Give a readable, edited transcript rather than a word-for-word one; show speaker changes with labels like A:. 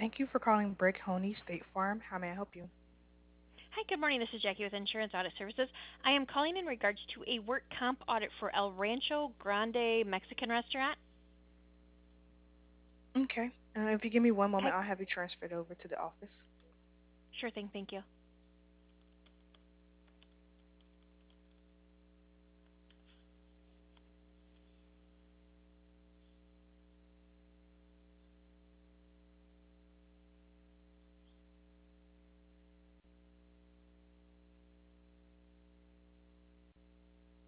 A: Thank you for calling Brick Honey State Farm. How may I help you?
B: Hi, good morning. This is Jackie with Insurance Audit Services. I am calling in regards to a work comp audit for El Rancho Grande Mexican restaurant.
A: Okay. If you give me one moment,
B: Hi,
A: I'll have you transferred over to the office.
B: sure thing. Thank you.